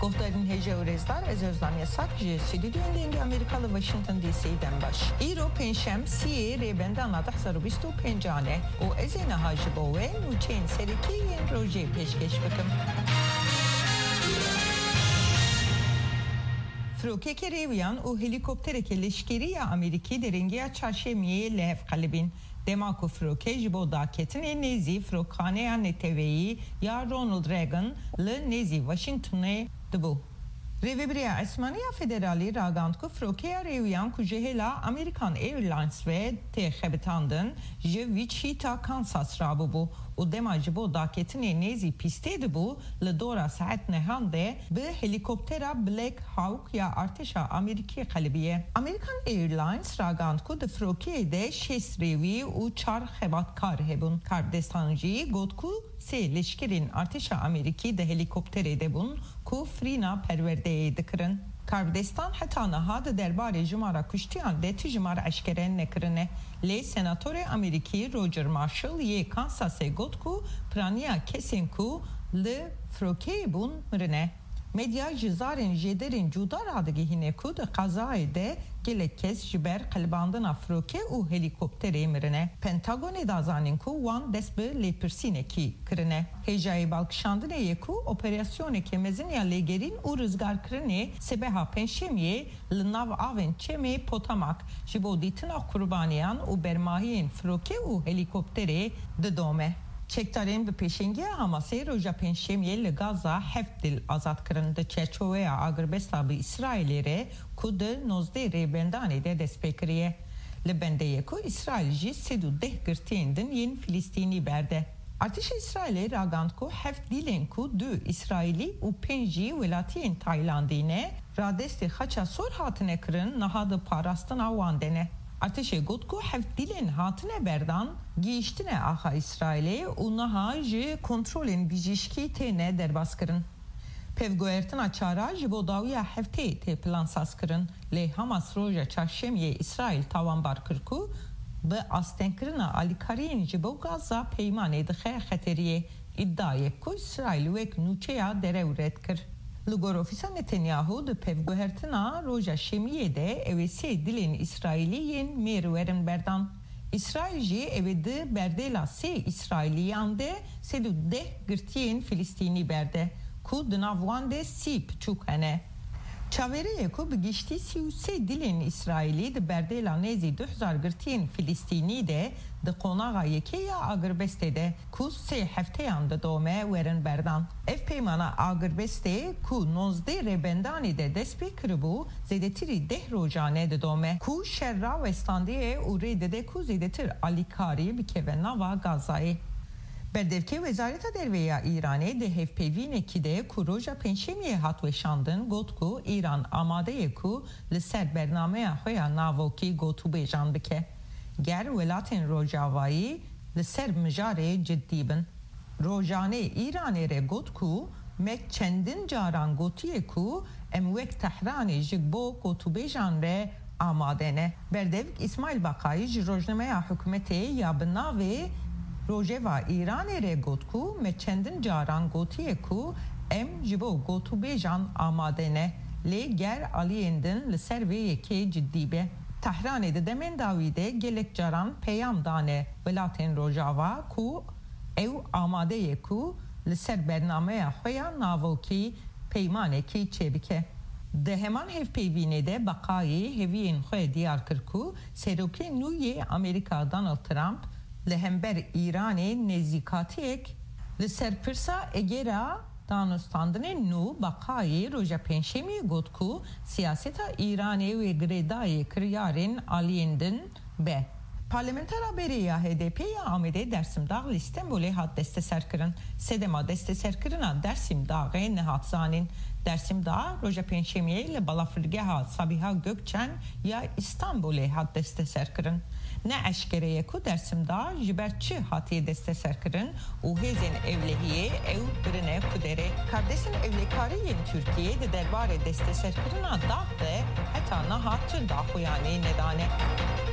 Goftarin heja urezlar ez özlem yasak ji stüdyoun dengi Amerikalı Washington DC'den baş. İro penşem siye rebendan adah sarubistu pencane o ezene hacı boğen uçeyn seriki yen roje peşkeş bakım. Frokeke reviyan o helikoptereke leşkeri ya Ameriki deringiya çarşemiye lehef kalibin. Demaku froke jibo daketin nezi frokane ya neteveyi ya Ronald Reagan le nezi Washington'e dıbu. Revebriya Esmaniya Federali ragantku frokeya reviyan kujehela Amerikan Airlines ve tehebetandın je Wichita, Kansas rabu bu. O dema jibo daketin nezi pisteydi bu le dora saat nehande be helikoptera Black Hawk ya arteşa Ameriki kalibiye. Amerikan Airlines ragantku de frokeyde şes revi u çar hebatkar hebun kardestanji gotku se leşkerin arteşa Ameriki de helikoptere de bun ku frina perverdeye dikrin. Kardestan heta nahad derbare jumara kuştiyan de tijumar eşkeren nekrine. Le senatore Ameriki Roger Marshall ye Kansas'e gotku prania kesenku le frokey bun mrine. Medya jizarın jederin cudar adı hineku de kazayede gelekez jiber kalbandın afroke u helikoptere mirine. Pentagon edazanin ku wan desbe le persineki krine. Hejai balkşandın yeku operasyone kemezin ya legerin u rızgar krine sebeha penşemiye lnav aven çeme potamak jibo ditina kurbaniyan u bermahiyen froke u helikoptere de dome. Çektarên bi pêşengiya Hamasê roja pênşemiyê li Gaza heft dil azad kirin di çerçoveya agirbesta bi İsraîlê re ku di 19 rêbendanê de dest pê kiriye. Li bendeyê ku İsraîl jî 310 girtiyên din yên Filîstînî berde. Artêşa İsraîlê ragand ku heft dilên ku 2 İsraîlî û 5 jî welatiyên Taylandî ne radestê xaça sor hatine kirin niha di parastina wan de ne. Arteşe gotku heft dilên hatine berdan giyiştine aha İsrail'e u naha ji kontrolên bijîşkî têne derbas kirin. Pevgoertina çara ji bo dawiya heftê tê plansaz kirin. Lê Hamas roja çarşemiyê İsrail tawanbar kir ku bi astenkirina alîkariyên ji bo Gaza peymanê dixe xeteriyê. İddiayek ku İsrail wek nûçeya derew red kir. Li gor ofîsa Netanyahu di pevguhertina roja şemiyê de ew ê sê dilên İsraîlî yên mêr werin berdan. İsraîl jî ew ê di berdêla sê İsraîlîyan de 310 girtiyên Filîstînî berde ku di nav wan de 30 piçûk hene. Çavereyê ku bi giştî 33 dilên İsraîlî di berdêla nêzî 2000 girtiyên Filîstînî de di qonağa yekê ya agirbestê de ku 3 hefteyan di dome werin berdan. Ev peymana agirbestê ku 19 rêbendanê de dest pê kiribû zêdetirî 10 rojane di dome ku şerra westandiyê û rê dide ku zêdetir alîkarî bikeve nava Gazayê. Berdevke Wezareta Derveya İranê de hevpeyvînekî de ku roja pênşemiyê hat weşandin got ku İran amadeyê ku li ser bernameya xwe ya navokî gotûbêjan bike. Ger welatên Rojavayî li ser mijarê ciddî bin. Rojanê İranê re got ku me çendin caran gotiye ku em wek Tehranê ji bo gotûbêjan re amade ne. Berdevk İsmail Bakayî ji rojnameya hikûmetê ya bi navê Rojeva İranê re got ku me çendin caran gotiye ku em ji bo gotûbêjan amade ne. Lê ger aliyên din li ser vê yekê ciddî be. Tehranê di demên dawî de gelek caran peyam dane welatên Rojava ku ew amadeyê ku li ser bernameya xwe ya navokî peymanekî çêbike. Di heman hevpeyvînê de Bakayî heviyên xwe diyar kir ku serokê nû yê Amerîka Donald Trump li hember İranê nêzîkatiyek li ser pirsa egera danûstandinên nû Bakayî roja pênşemiyê got ku siyaseta İranê wê girêdayê kiryarên aliyên din be. Parlamentera berê ya HDP ya Amedê Dersim Dağ li Stenbolê hat desteserkirin. Sedema desteserkirina Dersim Dağê nehat zanîn. Dersim Dağ roja pênşemiyê li balafirgeha Sabiha Gökçen ya İstanbulê hat desteserkirin. Ne eşkereye ku Dersim Dağ ji ber çi hatiye desteserkirin û hêzên evlehiyê ew birine ku dere. Kardeşin evlekariyên Türkiye de derbarê desteserkirina dağ de heta niha çi daxuyanê nedane.